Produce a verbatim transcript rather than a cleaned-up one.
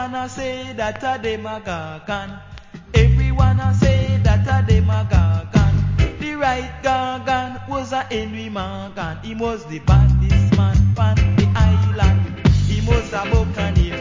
Everyone a say that a demagogue. Everyone a say that a demagogue. The right Gargan was a Henry Morgan. He was the baddest man on the island. He was a Buccaneer.